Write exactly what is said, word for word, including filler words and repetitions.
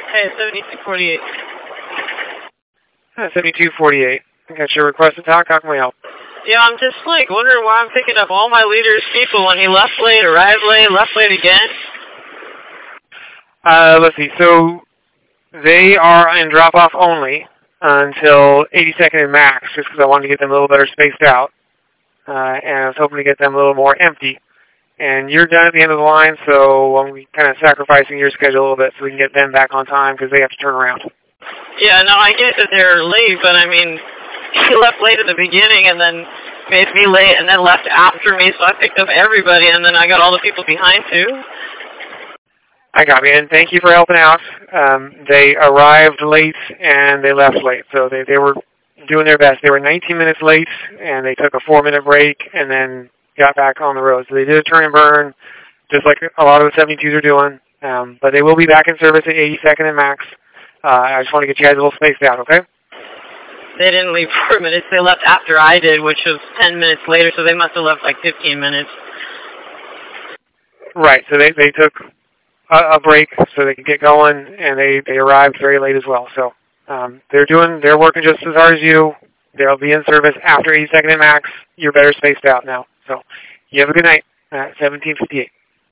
Hey, seventy-two forty-eight. Uh, seventy-two forty-eight. I got your request to talk. How can we help? Yeah, I'm just like wondering why I'm picking up all my leader's people when he left late, arrived late, left late again. Uh, let's see. So they are in drop-off only until eighty-second and max, just because I wanted to get them a little better spaced out. Uh, and I was hoping to get them a little more empty. And you're done at the end of the line, so I'm kind of sacrificing your schedule a little bit so we can get them back on time because they have to turn around. Yeah, no, I get that they're late, but I mean, he left late at the beginning and then made me late and then left after me, so I picked up everybody, and then I got all the people behind too. I got you, and thank you for helping out. Um, they arrived late and they left late, so they, they were doing their best. They were nineteen minutes late, and they took a four-minute break and then got back on the road. So they did a turn and burn, just like a lot of the seventy-twos are doing, um, but they will be back in service at eighty-second and max. Uh, I just want to get you guys a little spaced out, okay? They didn't leave four minutes. They left after I did, which was ten minutes later, so they must have left like fifteen minutes. Right, so they, they took a, a break so they could get going, and they, they arrived very late as well. So um, they're doing, they're working just as hard as you. They'll be in service after eighty-second and max. You're better spaced out now. So you have a good night at seventeen fifty-eight.